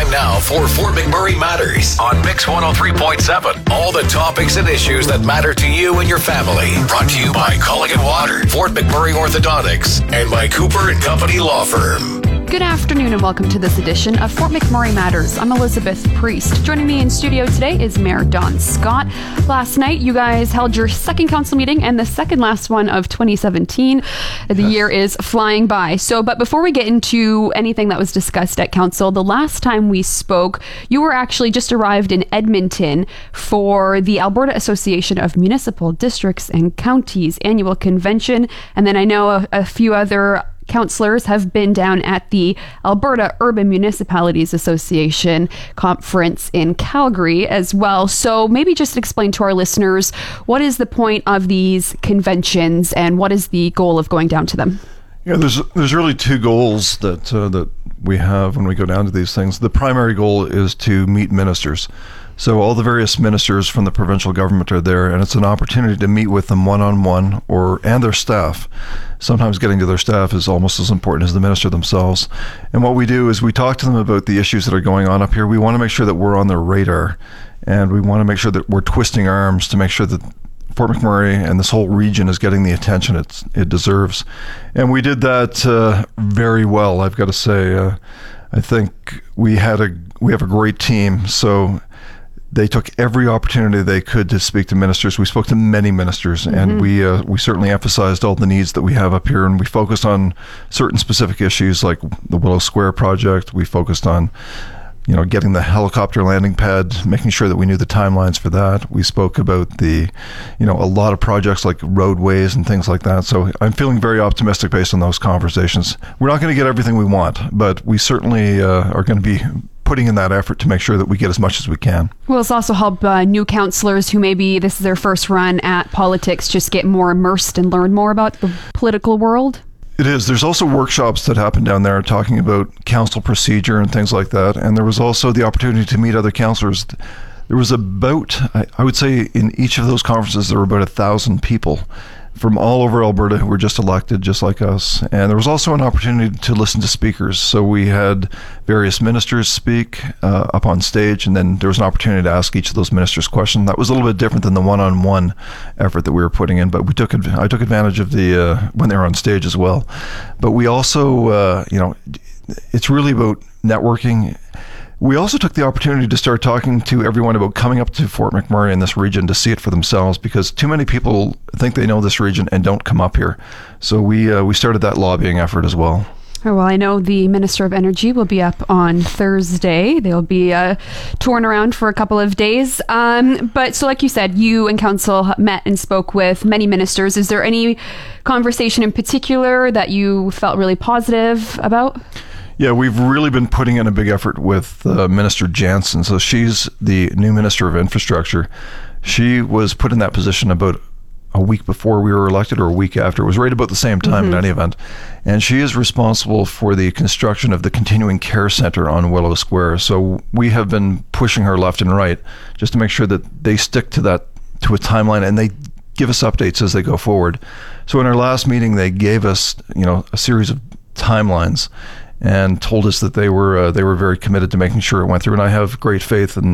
Time now for Fort McMurray Matters on Mix 103.7. All the topics and issues that matter to you and your family. Brought to you by Culligan Water, Fort McMurray Orthodontics, and by Cooper & Company Law Firm. Good afternoon and welcome to this edition of Fort McMurray Matters. I'm Elizabeth Priest. Joining me in studio today is Mayor Don Scott. Last night, you guys held your second council meeting and the second last one of 2017. The year is flying by. But before we get into anything that was discussed at council, the last time we spoke, you were actually just arrived in Edmonton for the Alberta Association of Municipal Districts and Counties annual convention. And then I know a few other councillors have been down at the Alberta Urban Municipalities Association conference in Calgary as well. So maybe just explain to our listeners, what is the point of these conventions and what is the goal of going down to them? Yeah, there's really two goals that we have when we go down to these things. The primary goal is to meet ministers. So all the various ministers from the provincial government are there, and it's an opportunity to meet with them one-on-one and their staff. Sometimes getting to their staff is almost as important as the minister themselves. And what we do is we talk to them about the issues that are going on up here. We want to make sure that we're on their radar, and we want to make sure that we're twisting arms to make sure that Fort McMurray and this whole region is getting the attention it deserves. And we did that very well, I've got to say. I think we have a great team. So they took every opportunity they could to speak to ministers. We spoke to many ministers, and we certainly emphasized all the needs that we have up here, and we focused on certain specific issues like the Willow Square project. We focused on getting the helicopter landing pad, making sure that we knew the timelines for that. We spoke about a lot of projects like roadways and things like that. So I'm feeling very optimistic based on those conversations. We're not going to get everything we want, but we certainly are going to be putting in that effort to make sure that we get as much as we can. Will this also help new councillors who maybe this is their first run at politics just get more immersed and learn more about the political world? It is. There's also workshops that happen down there talking about council procedure and things like that. And there was also the opportunity to meet other councillors. There was about, I would say in each of those conferences, there were about 1,000 people from all over Alberta who were just elected, just like us. And there was also an opportunity to listen to speakers. So we had various ministers speak up on stage, and then there was an opportunity to ask each of those ministers questions. That was a little bit different than the one-on-one effort that we were putting in, but I took advantage of the when they were on stage as well. But we also, it's really about networking. We also took the opportunity to start talking to everyone about coming up to Fort McMurray in this region to see it for themselves, because too many people think they know this region and don't come up here. So we started that lobbying effort as well. Oh, well, I know the Minister of Energy will be up on Thursday. They'll be touring around for a couple of days. But so like you said, you and council met and spoke with many ministers. Is there any conversation in particular that you felt really positive about? Yeah, we've really been putting in a big effort with Minister Jansen. So she's the new Minister of Infrastructure. She was put in that position about a week before we were elected, or a week after. It was right about the same time in any event. And she is responsible for the construction of the continuing care center on Willow Square. So we have been pushing her left and right just to make sure that they stick to a timeline, and they give us updates as they go forward. So in our last meeting, they gave us, a series of timelines and told us that they were very committed to making sure it went through. And I have great faith in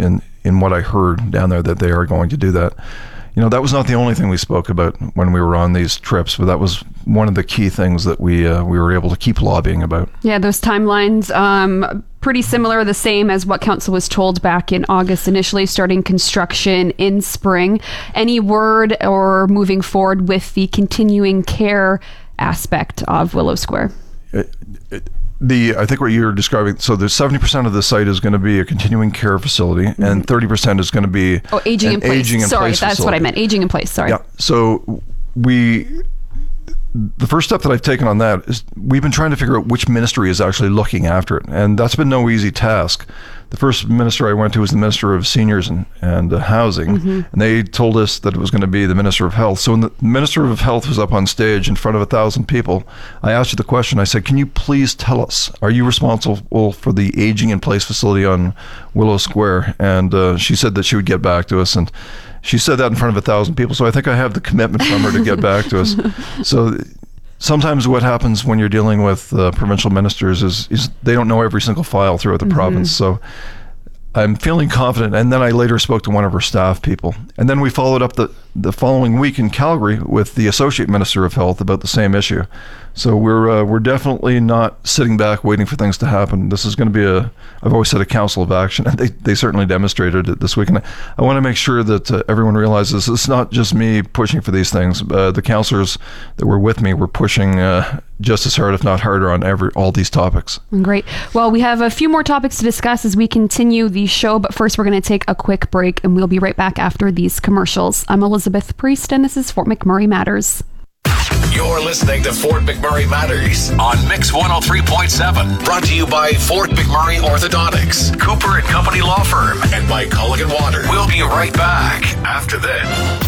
what I heard down there, that they are going to do that. That was not the only thing we spoke about when we were on these trips, but that was one of the key things that we were able to keep lobbying about. Yeah, those timelines, pretty similar, the same as what council was told back in August, initially starting construction in spring. Any word or moving forward with the continuing care aspect of Willow Square? I think what you're describing, so there's 70% of the site is going to be a continuing care facility, and 30% is going to be aging in place. Sorry, that's facility. What I meant. Aging in place. Sorry. Yeah. So the first step that I've taken on that is we've been trying to figure out which ministry is actually looking after it, and that's been no easy task. The first minister I went to was the Minister of Seniors and Housing, and they told us that it was going to be the Minister of Health. So when the Minister of Health was up on stage in front of 1,000 people, I asked her the question. I said, can you please tell us, are you responsible for the aging in place facility on Willow Square? And she said that she would get back to us, and she said that in front of 1,000 people. So I think I have the commitment from her to get back to us. So sometimes what happens when you're dealing with provincial ministers is they don't know every single file throughout the province. So I'm feeling confident. And then I later spoke to one of her staff people. And then we followed up the following week in Calgary with the Associate Minister of Health about the same issue. So we're definitely not sitting back waiting for things to happen. This is going to be I've always said a council of action, and they certainly demonstrated it this week. And I want to make sure that everyone realizes it's not just me pushing for these things. The councillors that were with me were pushing just as hard, if not harder, on all these topics. Great. Well, we have a few more topics to discuss as we continue the show, but first we're going to take a quick break, and we'll be right back after these commercials. I'm Elizabeth Priest, and this is Fort McMurray Matters. You're listening to Fort McMurray Matters on Mix 103.7. Brought to you by Fort McMurray Orthodontics, Cooper and Company Law Firm, and by Culligan Water. We'll be right back after this.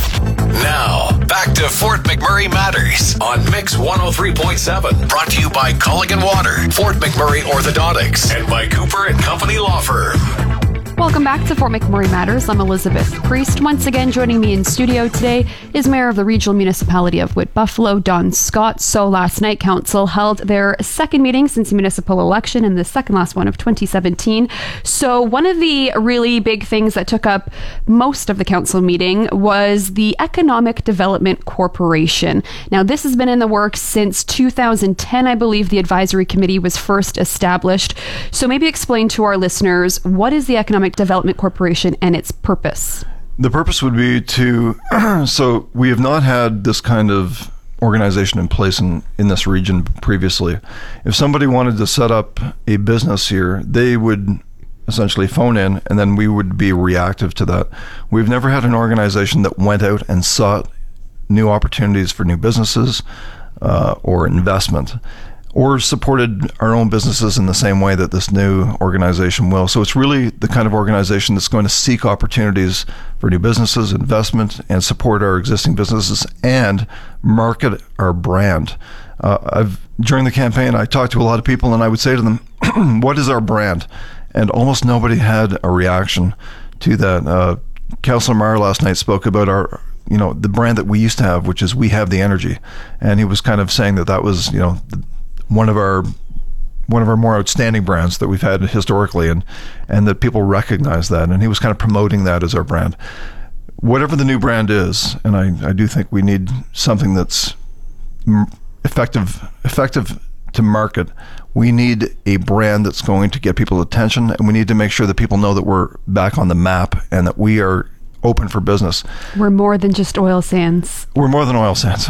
Now, back to Fort McMurray Matters on Mix 103.7. Brought to you by Culligan Water, Fort McMurray Orthodontics, and by Cooper and Company Law Firm. Welcome back to Fort McMurray Matters. I'm Elizabeth Priest. Once again, joining me in studio today is Mayor of the Regional Municipality of Wood Buffalo, Don Scott. So last night, Council held their second meeting since the municipal election and the second last one of 2017. So one of the really big things that took up most of the Council meeting was the Economic Development Corporation. Now, this has been in the works since 2010. I believe the advisory committee was first established. So maybe explain to our listeners, what is the Economic Development Corporation and its purpose? The purpose would be to, so we have not had this kind of organization in place in this region previously. If somebody wanted to set up a business here, they would essentially phone in, and then we would be reactive to that. We've never had an organization that went out and sought new opportunities for new businesses or investment, or supported our own businesses in the same way that this new organization will. So it's really the kind of organization that's going to seek opportunities for new businesses, investment, and support our existing businesses and market our brand. During the campaign, I talked to a lot of people, and I would say to them, what is our brand? And almost nobody had a reaction to that. Councillor Meyer last night spoke about the brand that we used to have, which is We Have the Energy. And he was kind of saying that was, one of our more outstanding brands that we've had historically, and that people recognize that, and he was kind of promoting that as our brand. Whatever the new brand is, and I do think we need something that's effective to market. We need a brand that's going to get people's attention, and we need to make sure that people know that we're back on the map and that we are open for business. We're more than just oil sands. We're more than oil sands.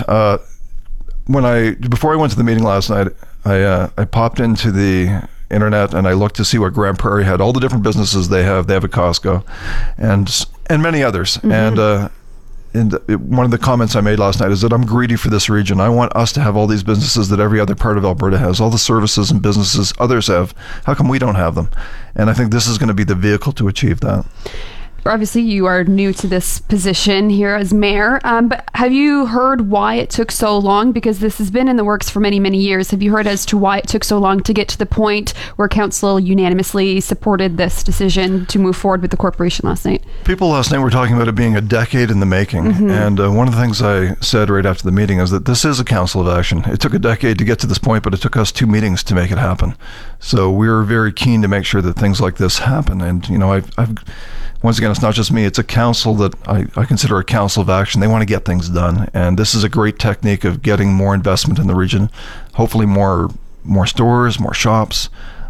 Before I went to the meeting last night, I popped into the internet and I looked to see what Grand Prairie had, all the different businesses they have. They have a Costco and many others. Mm-hmm. And one of the comments I made last night is that I'm greedy for this region. I want us to have all these businesses that every other part of Alberta has, all the services and businesses others have. How come we don't have them? And I think this is going to be the vehicle to achieve that. Obviously, you are new to this position here as mayor, but have you heard why it took so long? Because this has been in the works for many, many years. Have you heard as to why it took so long to get to the point where council unanimously supported this decision to move forward with the corporation last night? People last night were talking about it being a decade in the making. Mm-hmm. And one of the things I said right after the meeting is that this is a council of action. It took a decade to get to this point, but it took us 2 meetings to make it happen. So we're very keen to make sure that things like this happen. And, I've once again, it's not just me. It's a council that I consider a council of action. They want to get things done. And this is a great technique of getting more investment in the region, hopefully more stores, more shops.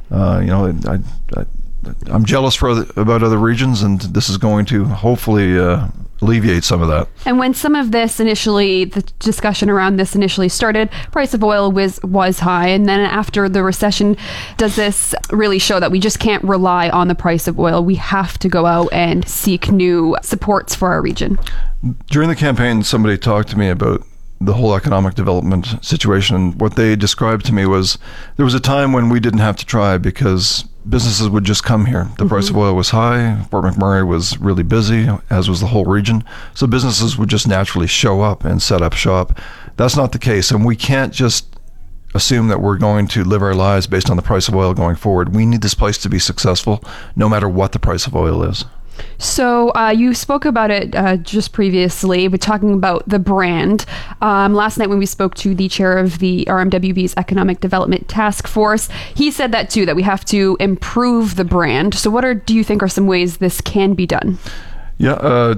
I'm jealous about other regions, and this is going to hopefully alleviate some of that. And when some of this the discussion around this initially started, price of oil was high. And then after the recession, does this really show that we just can't rely on the price of oil? We have to go out and seek new supports for our region. During the campaign, somebody talked to me about the whole economic development situation. And what they described to me was there was a time when we didn't have to try because businesses would just come here. The price of oil was high. Fort McMurray was really busy, as was the whole region. So businesses would just naturally show up and set up shop. That's not the case. And we can't just assume that we're going to live our lives based on the price of oil going forward. We need this place to be successful no matter what the price of oil is. So you spoke about it just previously, but talking about the brand. Last night when we spoke to the chair of the RMWB's Economic Development Task Force, he said that too, that we have to improve the brand. So what do you think are some ways this can be done? Yeah,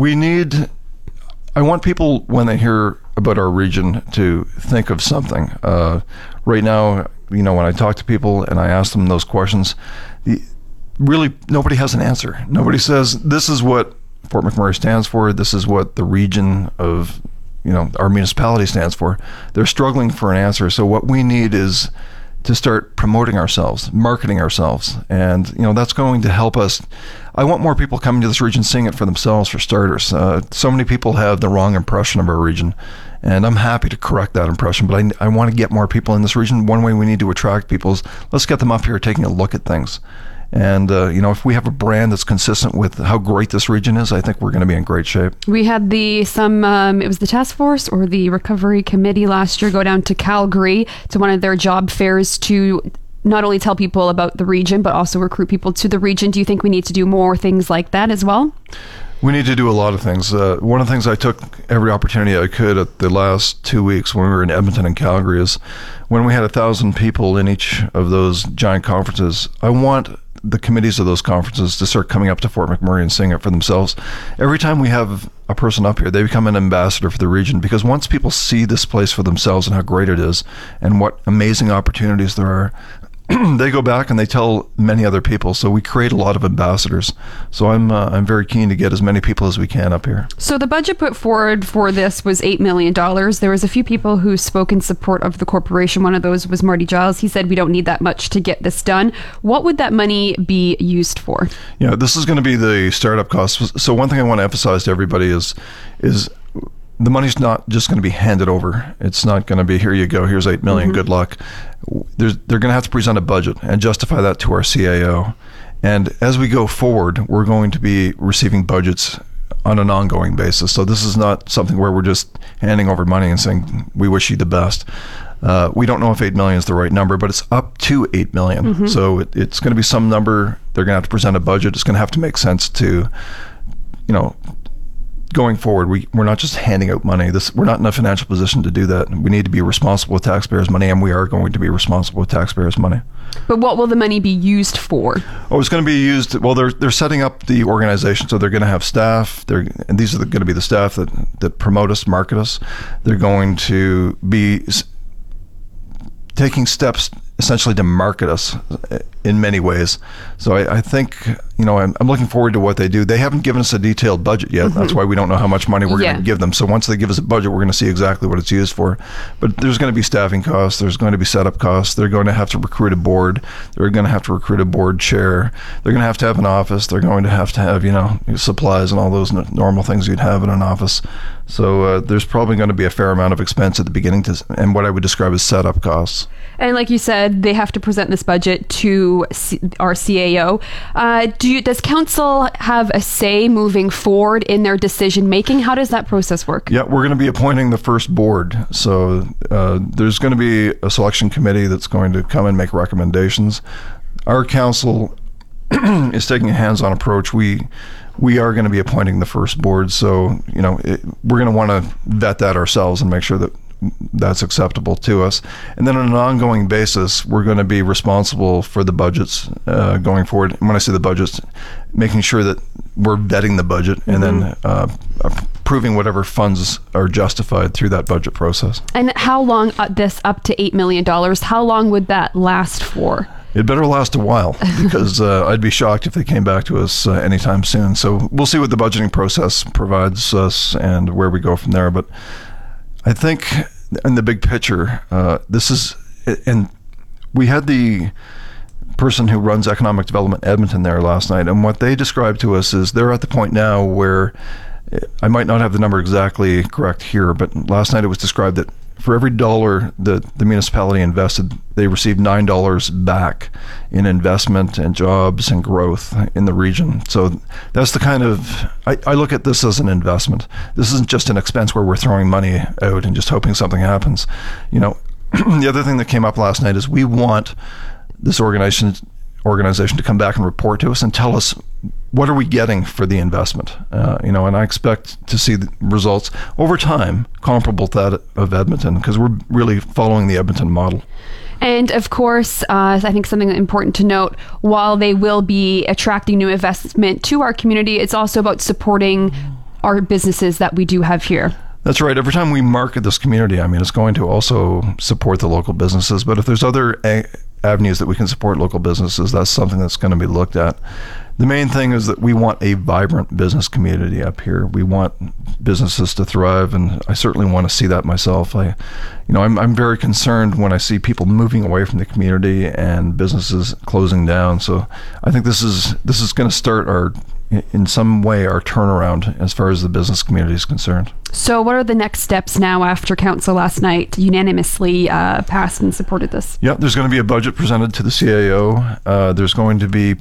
I want people, when they hear about our region, to think of something. Right now, when I talk to people and I ask them those questions, really nobody has an answer. Nobody says, this is what Fort McMurray stands for, this is what the region of our municipality stands for. They're struggling for an answer. So what we need is to start promoting ourselves, marketing ourselves, and that's going to help us. I want more people coming to this region, seeing it for themselves, for starters. So many people have the wrong impression of our region, and I'm happy to correct that impression, but I want to get more people in this region. One way we need to attract people is, let's get them up here taking a look at things. And, if we have a brand that's consistent with how great this region is, I think we're going to be in great shape. We had it was the task force or the recovery committee last year go down to Calgary to one of their job fairs to not only tell people about the region, but also recruit people to the region. Do you think we need to do more things like that as well? We need to do a lot of things. One of the things I took every opportunity I could at the last 2 weeks when we were in Edmonton and Calgary is when we had 1,000 people in each of those giant conferences. I want the committees of those conferences to start coming up to Fort McMurray and seeing it for themselves. Every time we have a person up here, they become an ambassador for the region, because once people see this place for themselves and how great it is and what amazing opportunities there are, they go back and they tell many other people. So we create a lot of ambassadors. So I'm very keen to get as many people as we can up here. So the budget put forward for this was $8 million. There was a few people who spoke in support of the corporation. One of those was Marty Giles. He said we don't need that much to get this done. What would that money be used for? Yeah, this is going to be the startup costs. So one thing I want to emphasize to everybody is the money's not just going to be handed over. It's not going to be, here you go, here's $8 million, good luck. They're going to have to present a budget and justify that to our CAO. And as we go forward, we're going to be receiving budgets on an ongoing basis. So this is not something where we're just handing over money and saying, we wish you the best. We don't know if 8 million is the right number, but it's up to 8 million. So it's going to be some number. They're going to have to present a budget. It's going to have to make sense to, going forward, we're not just handing out money. We're not in a financial position to do that. We need to be responsible with taxpayers' money, and we are going to be responsible with taxpayers' money. But what will the money be used for? Oh, it's going to be used. Well, they're setting up the organization, so they're going to have staff. And these are going to be the staff that promote us, market us. They're going to be taking steps essentially to market us in many ways. So I think, I'm looking forward to what they do. They haven't given us a detailed budget yet. That's why we don't know how much money we're going to give them. So once they give us a budget, we're going to see exactly what it's used for. But there's going to be staffing costs. There's going to be setup costs. They're going to have to recruit a board. They're going to have to recruit a board chair. They're going to have an office. They're going to have, supplies and all those normal things you'd have in an office. So there's probably going to be a fair amount of expense at the beginning and what I would describe as setup costs. And like you said, they have to present this budget to our CAO. Does council have a say moving forward in their decision making? How does that process work? Yeah, we're going to be appointing the first board. So there's going to be a selection committee that's going to come and make recommendations. Our council is taking a hands-on approach. We are going to be appointing the first board. So, we're going to want to vet that ourselves and make sure that that's acceptable to us. And then on an ongoing basis, we're going to be responsible for the budgets going forward. And when I say the budgets, making sure that we're vetting the budget and then approving whatever funds are justified through that budget process. And how long, this up to $8 million, how long would that last for? It better last a while, because I'd be shocked if they came back to us anytime soon. So we'll see what the budgeting process provides us and where we go from there. But I think in the big picture, and we had the person who runs economic development Edmonton there last night, and what they described to us is they're at the point now where, I might not have the number exactly correct here, but last night it was described that for every dollar that the municipality invested, they received $9 back in investment and jobs and growth in the region. So that's the kind of, I look at this as an investment. This isn't just an expense where we're throwing money out and just hoping something happens. The other thing that came up last night is we want this organization to come back and report to us and tell us what are we getting for the investment? And I expect to see the results over time comparable to that of Edmonton, because we're really following the Edmonton model. And of course, I think something important to note, while they will be attracting new investment to our community, it's also about supporting our businesses that we do have here. That's right. Every time we market this community, it's going to also support the local businesses. But if there's other avenues that we can support local businesses, that's something that's going to be looked at. The main thing is that we want a vibrant business community up here. We want businesses to thrive, and I certainly want to see that myself. I'm very concerned when I see people moving away from the community and businesses closing down. So I think this is going to start in some way our turnaround as far as the business community is concerned. So what are the next steps now after Council last night unanimously passed and supported this? Yeah, there's going to be a budget presented to the CAO. There's going to be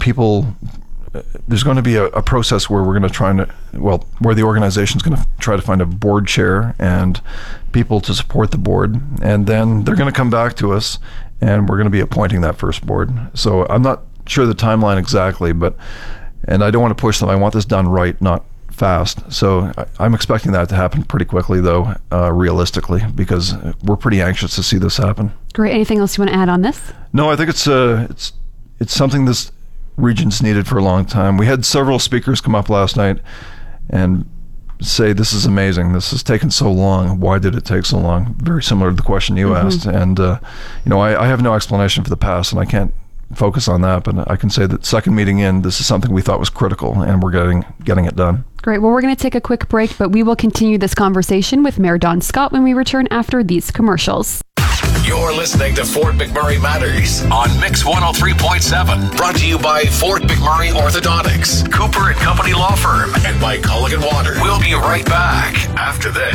a process where we're going to where the organization's going to try to find a board chair and people to support the board. And then they're going to come back to us and we're going to be appointing that first board. So I'm not sure the timeline exactly, and I don't want to push them. I want this done right, not fast. So I'm expecting that to happen pretty quickly, though, realistically, because we're pretty anxious to see this happen. Great. Anything else you want to add on this? No, I think it's something this region's needed for a long time. We had several speakers come up last night and say, this is amazing. This has taken so long. Why did it take so long? Very similar to the question you asked. And, I have no explanation for the past, and I can't focus on that, but I can say that second meeting in, this is something we thought was critical, and we're getting it done. Great. Well, we're going to take a quick break, but we will continue this conversation with Mayor Don Scott when we return after these commercials. You're listening to Fort McMurray Matters on Mix 103.7. Brought to you by Fort McMurray Orthodontics, Cooper & Company Law Firm, and by Culligan Water. We'll be right back after this.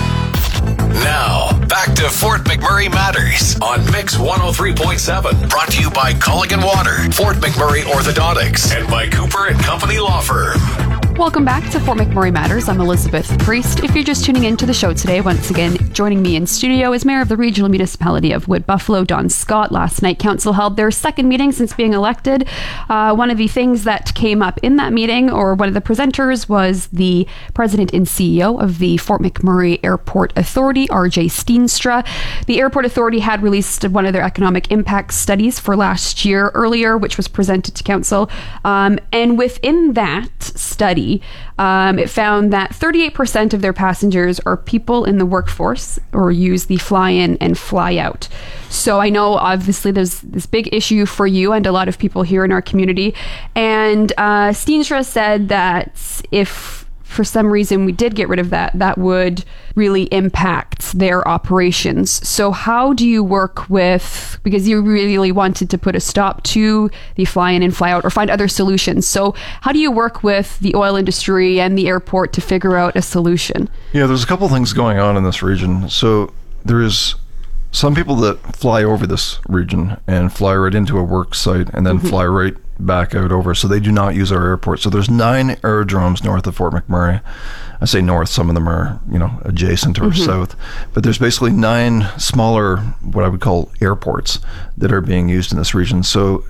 Now, back to Fort McMurray Matters on Mix 103.7. Brought to you by Culligan Water, Fort McMurray Orthodontics, and by Cooper & Company Law Firm. Welcome back to Fort McMurray Matters. I'm Elizabeth Priest. If you're just tuning into the show today, once again, joining me in studio is Mayor of the Regional Municipality of Wood Buffalo, Don Scott. Last night, Council held their second meeting since being elected. One of the things that came up in that meeting, or one of the presenters, was the President and CEO of the Fort McMurray Airport Authority, RJ Steenstra. The Airport Authority had released one of their economic impact studies for last year earlier, which was presented to Council. And within that study, it found that 38% of their passengers are people in the workforce or use the fly-in and fly-out. So I know obviously there's this big issue for you and a lot of people here in our community. And Steenstra said that if for some reason we did get rid of that, that would really impact their operations. So how do you work with, because you really wanted to put a stop to the fly-in and fly-out or find other solutions. So how do you work with the oil industry and the airport to figure out a solution? Yeah, there's a couple things going on in this region. So there is some people that fly over this region and fly right into a work site and then fly right back out over, so they do not use our airport. So there's 9 aerodromes north of Fort McMurray. I say north, some of them are adjacent or south, but there's basically 9 smaller, what I would call airports, that are being used in this region. So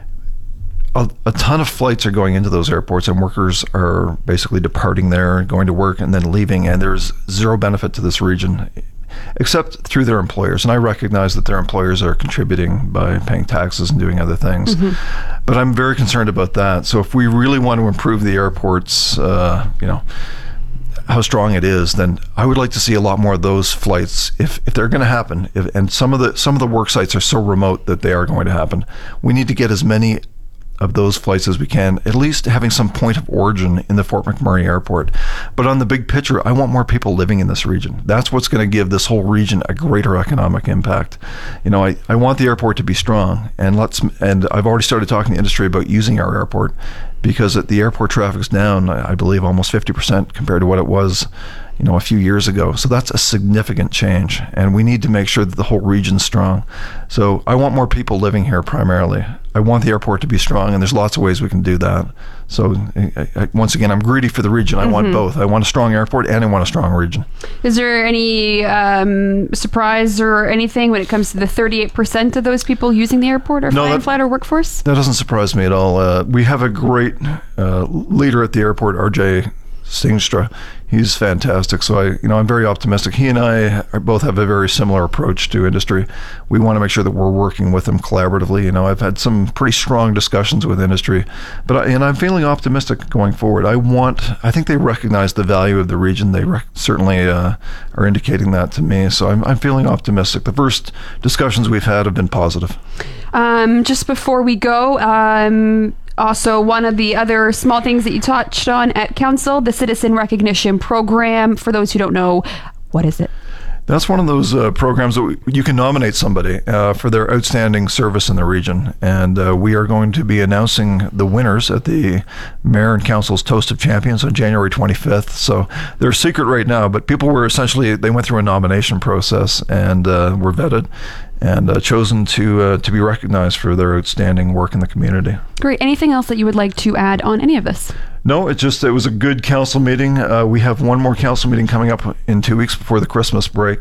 a ton of flights are going into those airports, and workers are basically departing there, going to work, and then leaving, and there's zero benefit to this region except through their employers. And I recognize that their employers are contributing by paying taxes and doing other things. But I'm very concerned about that. So if we really want to improve the airports, how strong it is, then I would like to see a lot more of those flights if they're going to happen. And some of the work sites are so remote that they are going to happen. We need to get as many of those flights as we can, at least having some point of origin in the Fort McMurray Airport. But on the big picture, I want more people living in this region. That's what's going to give this whole region a greater economic impact. I want the airport to be strong, and I've already started talking to the industry about using our airport, because the airport traffic's down, I believe, almost 50% compared to what it was, a few years ago. So that's a significant change, and we need to make sure that the whole region's strong. So I want more people living here primarily. I want the airport to be strong, and there's lots of ways we can do that. So once again, I'm greedy for the region. I want both. I want a strong airport, and I want a strong region. Is there any surprise or anything when it comes to the 38% of those people using the airport are fly-in/fly-out workforce? That doesn't surprise me at all. We have a great leader at the airport, RJ Stingstra. He's fantastic. So I'm very optimistic. He and I both have a very similar approach to industry. We want to make sure that we're working with them collaboratively. I've had some pretty strong discussions with industry, but I'm feeling optimistic going forward. I think they recognize the value of the region. They certainly are indicating that to me. So I'm feeling optimistic. The first discussions we've had have been positive. Just before we go, also, one of the other small things that you touched on at council, the Citizen Recognition Program. For those who don't know, what is it? That's one of those programs that you can nominate somebody for their outstanding service in the region. And we are going to be announcing the winners at the Mayor and Council's Toast of Champions on January 25th. So they're secret right now, but people were they went through a nomination process and were vetted and chosen to be recognized for their outstanding work in the community. Great. Anything else that you would like to add on any of this? No, it was a good council meeting. We have one more council meeting coming up in 2 weeks before the Christmas break.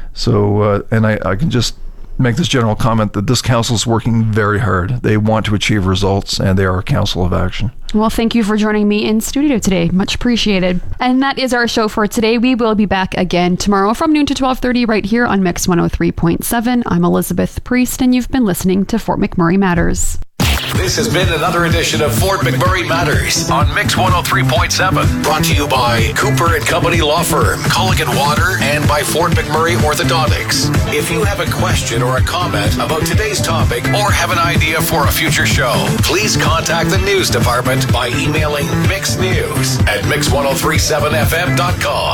So, and I can just make this general comment that this council is working very hard. They want to achieve results, and they are a council of action. Well, thank you for joining me in studio today. Much appreciated. And that is our show for today. We will be back again tomorrow from noon to 12:30 right here on Mix 103.7. I'm Elizabeth Priest, and you've been listening to Fort McMurray Matters. This has been another edition of Fort McMurray Matters on Mix 103.7. Brought to you by Cooper & Company Law Firm, Culligan Water, and by Fort McMurray Orthodontics. If you have a question or a comment about today's topic or have an idea for a future show, please contact the news department by emailing mixnews@mix1037fm.com.